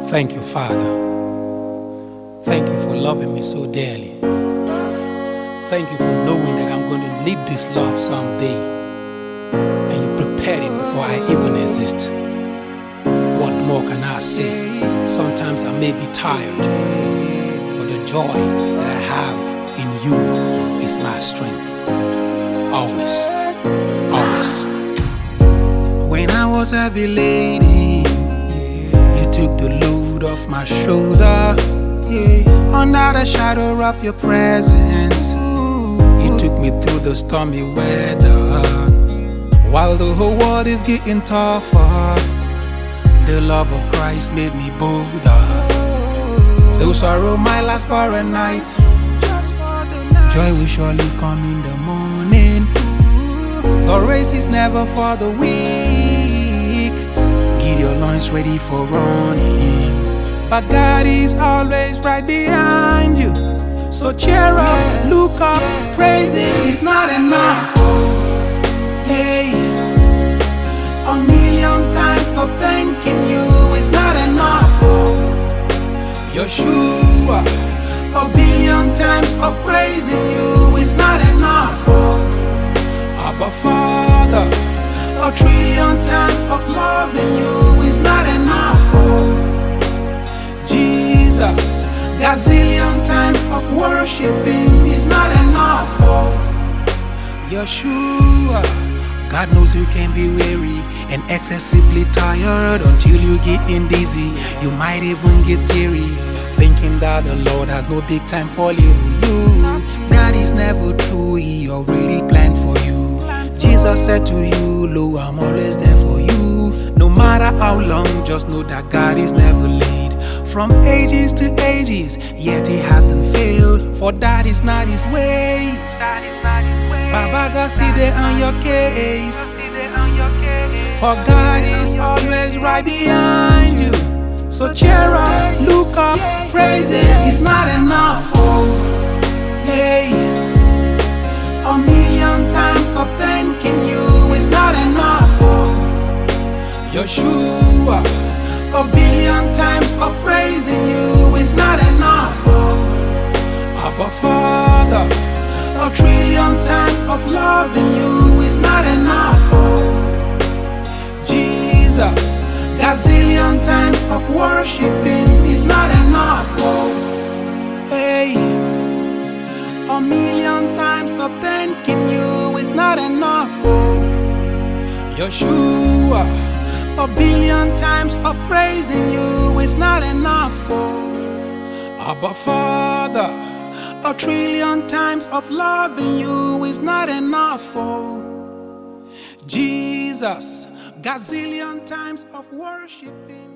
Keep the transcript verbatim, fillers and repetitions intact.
Thank you, Father. Thank you for loving me so dearly. Thank you for knowing that I'm going to need this love someday. And you prepared it before I even exist. What more can I say? Sometimes I may be tired, but the joy that I have in you is my strength. Always, always. When I was heavy laden, you took the load off my shoulder. Yeah. Under the shadow of your presence, you took me through the stormy weather. While the whole world is getting tougher, the love of Christ made me bolder. Though sorrow might last for a night, joy will surely come in the morning. The race is never for the weak. Get your loins ready for running. But God is always right behind you. So cheer up, look up, praising is not enough. Hey, a million times of thanking you is not enough. Yeshua, a billion times of praising you is not enough. Abba Father, a trillion times of loving you is not enough. Jesus, gazillion times of worshiping is not enough. Yeshua, God knows you can be weary and excessively tired until you get in dizzy. You might even get teary, thinking that the Lord has no big time for little you. That is never true, He already planned for you. Jesus said to you, lo, I'm always there for you. No matter how long, just know that God is never late. From ages to ages, yet He hasn't failed, for that is not His ways. Baba God still there on your case, for God is always right behind you. So cheer up, look up, praise it, it's not enough. Hey, a million times of thanking you is not enough. Yeshua, a billion times of praising you is not enough. Abba Father, a trillion times of loving you is not enough. Jesus, gazillion times of worshiping is not enough. Hey, a million times of thanking you, it's not enough. Yeshua, a billion times of praising you is not enough. Abba Father, a trillion times of loving you is not enough. Jesus, gazillion times of worshiping